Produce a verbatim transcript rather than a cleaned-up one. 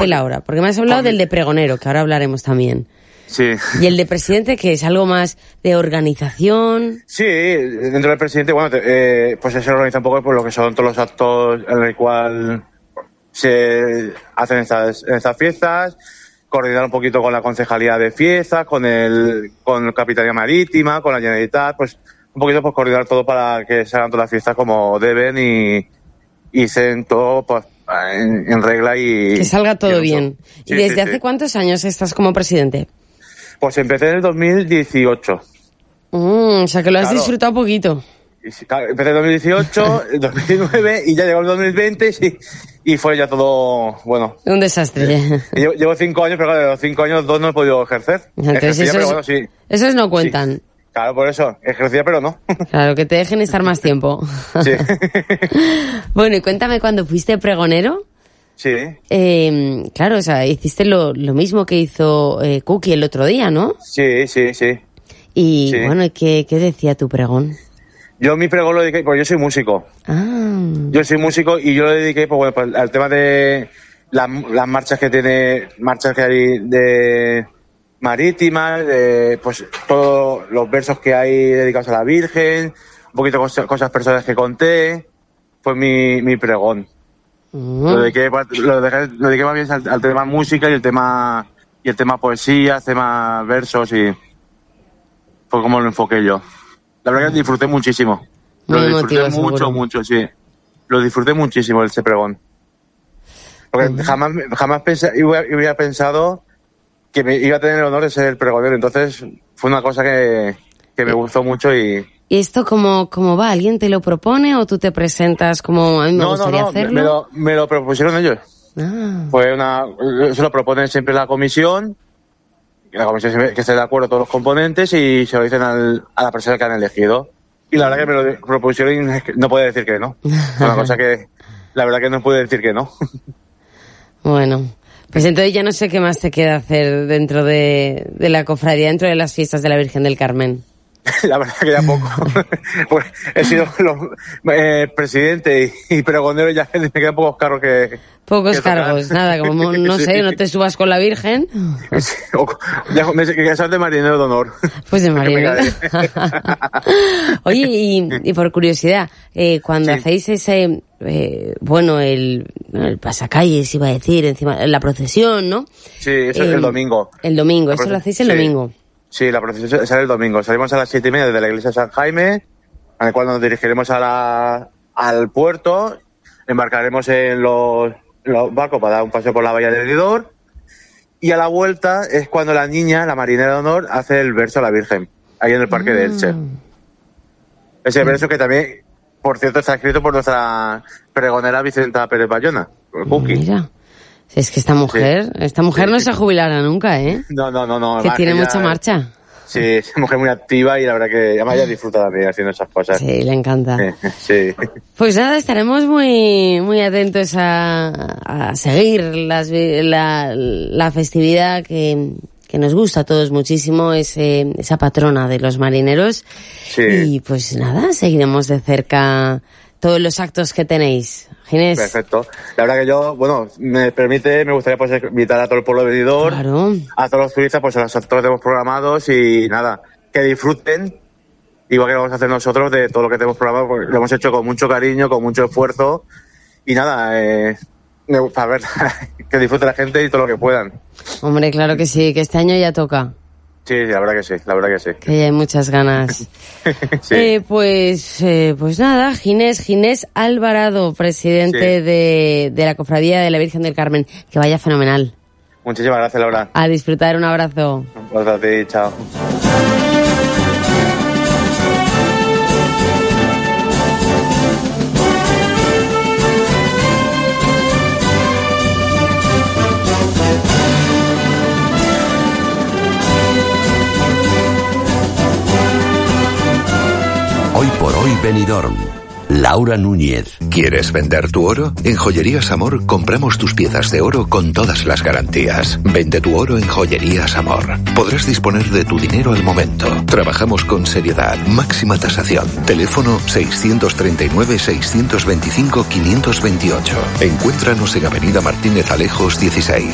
papel porque, ahora? Porque me has hablado porque... del de pregonero, que ahora hablaremos también. Sí. ¿Y el de presidente, que es algo más de organización? Sí, dentro del presidente, bueno, eh, pues se organiza un poco por lo que son todos los actos en el cual se hacen estas, estas fiestas, coordinar un poquito con la concejalía de fiestas, con el con Capitanía Marítima, con la Generalitat, pues un poquito pues coordinar todo para que se hagan todas las fiestas como deben y, y sean todo pues en, en regla y... Que salga todo y bien. Sí, ¿Y desde sí, hace sí. cuántos años estás como presidente? Pues empecé en el dos mil dieciocho. Mm, o sea que lo has claro. disfrutado poquito. Empecé en dos mil dieciocho, dos mil diecinueve y ya llegó el dos mil veinte y, y fue ya todo, bueno... Un desastre. Eh, llevo, llevo cinco años, pero claro, de los cinco años dos no he podido ejercer. Entonces Ejercía, esos, pero bueno, sí. esos no cuentan. Sí. Claro, por eso. Ejercía, pero no. Claro, que te dejen estar más tiempo. Sí. Bueno, y cuéntame, cuando fuiste pregonero... Sí. Eh, claro, o sea, hiciste lo, lo mismo que hizo eh, Cookie el otro día, ¿no? Sí, sí, sí. Y sí. bueno, ¿qué, ¿qué decía tu pregón? Yo mi pregón lo dediqué, porque yo soy músico. Ah. Yo soy músico y yo lo dediqué pues, bueno, pues, al tema de la, las marchas que tiene, marchas que hay de marítimas, de pues todos los versos que hay dedicados a la Virgen, un poquito cosas, cosas personales que conté, fue mi, mi pregón. Uh-huh. Lo dediqué, lo dediqué, lo dediqué más bien al, al tema música y el tema y el tema poesía, el tema versos y fue como lo enfoqué yo. La verdad que disfruté muchísimo. Lo Muy disfruté emotivo, mucho, seguro. mucho, sí. Lo disfruté muchísimo ese pregón. Porque uh-huh. jamás, jamás pensé, hubiera, hubiera pensado que me iba a tener el honor de ser el pregonero. Entonces fue una cosa que, que me gustó mucho y... ¿Y esto cómo, cómo va? ¿Alguien te lo propone o tú te presentas como a mí me no, gustaría no, no, hacerlo? Me lo, me lo propusieron ellos. Ah. Fue una, se lo proponen siempre la comisión, la comisión que esté de acuerdo todos los componentes y se lo dicen al, a la persona que han elegido. Y la verdad que me lo propusieron y no puede decir que no. Es una cosa que la verdad que no puede decir que no. Bueno, pues entonces ya no sé qué más te queda hacer dentro de, de la cofradía, dentro de las fiestas de la Virgen del Carmen. La verdad que ya poco. Pues he sido los, eh, presidente y, y pregonero, ya me quedan pocos cargos que... Pocos que cargos, nada, como no sé, no te subas con la Virgen. Sí, o, ya me que ser de marinero de honor. Pues de marinero. Oye, y, y por curiosidad, eh, cuando sí. hacéis ese, eh, bueno, el, el pasacalles, iba a decir, encima, la procesión, ¿no? Sí, eso eh, es el domingo. El domingo, eso lo hacéis el sí. domingo. Sí, la procesión sale el domingo. Salimos a las siete y media desde la iglesia de San Jaime, al cual nos dirigiremos a la, al puerto, embarcaremos en los, los barcos para dar un paseo por la bahía de Lidor, y a la vuelta es cuando la niña, la marinera de honor, hace el verso a la Virgen, ahí en el parque mm. de Elche. Ese mm. verso que también, por cierto, está escrito por nuestra pregonera Vicenta Pérez Bayona, Cookie. Mira. Es que esta mujer, sí. esta mujer sí, no sí. se jubilará nunca, ¿eh? No, no, no, no. Que tiene ella, mucha marcha. Sí, es una mujer muy activa y la verdad que además ella disfruta también haciendo esas cosas. Sí, le encanta. Sí. Pues nada, estaremos muy muy atentos a, a seguir las, la, la festividad que, que nos gusta a todos muchísimo, es eh, esa patrona de los marineros. Sí. Y pues nada, seguiremos de cerca todos los actos que tenéis. Ginés. Perfecto. La verdad que yo, bueno, me permite, me gustaría pues invitar a todo el pueblo venidor, claro. a todos los turistas, pues a los actos que tenemos programados y nada, que disfruten, igual que lo vamos a hacer nosotros de todo lo que tenemos programado, porque lo hemos hecho con mucho cariño, con mucho esfuerzo y nada, eh, para ver que disfrute la gente y todo lo que puedan. Hombre, claro que sí, que este año ya toca. Sí, la verdad que sí, la verdad que sí. Que ya hay muchas ganas. sí. eh, pues eh, pues nada, Ginés, Ginés Alvarado, presidente sí. de, de la Cofradía de la Virgen del Carmen. Que vaya fenomenal. Muchísimas gracias, Laura. A disfrutar, un abrazo. Un abrazo a ti, chao. Hoy por hoy Benidorm. Laura Núñez. ¿Quieres vender tu oro? En Joyerías Amor compramos tus piezas de oro con todas las garantías. Vende tu oro en Joyerías Amor. Podrás disponer de tu dinero al momento. Trabajamos con seriedad, máxima tasación. Teléfono seiscientos treinta y nueve, seiscientos veinticinco, quinientos veintiocho. Encuéntranos en Avenida Martínez Alejos dieciséis.